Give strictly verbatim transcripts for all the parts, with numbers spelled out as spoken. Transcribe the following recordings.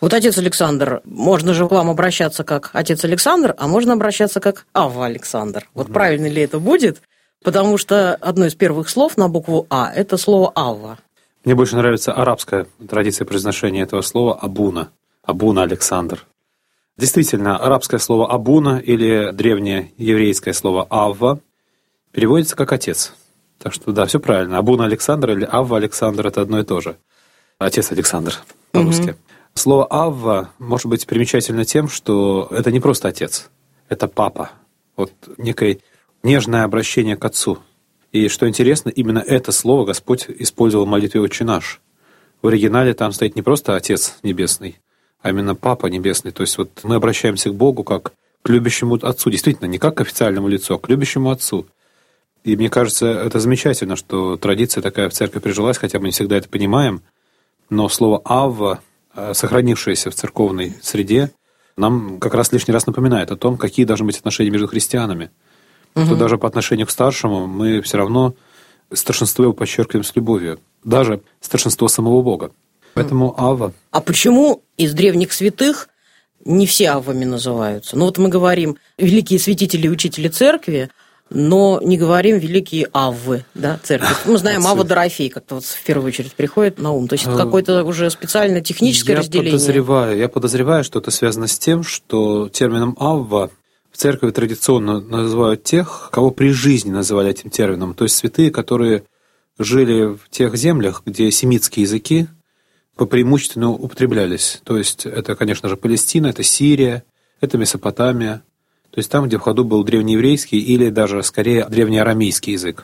Вот, отец Александр, можно же к вам обращаться как отец Александр, а можно обращаться как Авва Александр. Вот угу. правильно ли это будет? Потому что одно из первых слов на букву А – это слово Авва. Мне больше нравится арабская традиция произношения этого слова Абуна. Абуна Александр. Действительно, арабское слово Абуна или древнее еврейское слово Авва переводится как отец. Так что да, все правильно. Абуна Александр или Авва Александр – это одно и то же. Отец Александр по-русски. Угу. Слово «авва» может быть примечательно тем, что это не просто отец, это папа. Вот некое нежное обращение к отцу. И что интересно, именно это слово Господь использовал в молитве «Отче наш». В оригинале там стоит не просто Отец Небесный, а именно Папа Небесный. То есть вот мы обращаемся к Богу как к любящему Отцу. Действительно, не как к официальному лицу, а к любящему Отцу. И мне кажется, это замечательно, что традиция такая в церкви прижилась, хотя мы не всегда это понимаем. Но слово «авва», сохранившееся в церковной среде, нам как раз лишний раз напоминает о том, какие должны быть отношения между христианами. Угу. Что даже по отношению к старшему мы все равно старшинство его подчеркиваем с любовью. Даже старшинство самого Бога. Поэтому Авва. А почему из древних святых не все Аввами называются? Ну вот мы говорим великие святители и учители церкви, но не говорим великие Аввы, да, церкви. Мы знаем Авва Дорофей, как-то вот в первую очередь приходит на ум. То есть это какое-то уже специальное техническое я разделение. Подозреваю, я подозреваю, что это связано с тем, что термином Авва в церкви традиционно называют тех, кого при жизни называли этим термином. То есть святые, которые жили в тех землях, где семитские языки преимущественно употреблялись. То есть это, конечно же, Палестина, это Сирия, это Месопотамия. То есть там, где в ходу был древнееврейский или даже, скорее, древнеарамейский язык.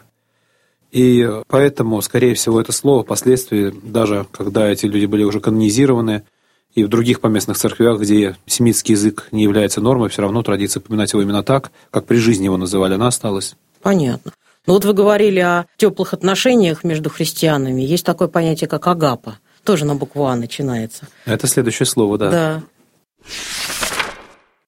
И поэтому, скорее всего, это слово впоследствии, даже когда эти люди были уже канонизированы, и в других поместных церквях, где семитский язык не является нормой, все равно традиция упоминать его именно так, как при жизни его называли, она осталась. Понятно. Ну вот вы говорили о теплых отношениях между христианами. Есть такое понятие, как агапа. Тоже на букву А начинается. Это следующее слово, да. Да.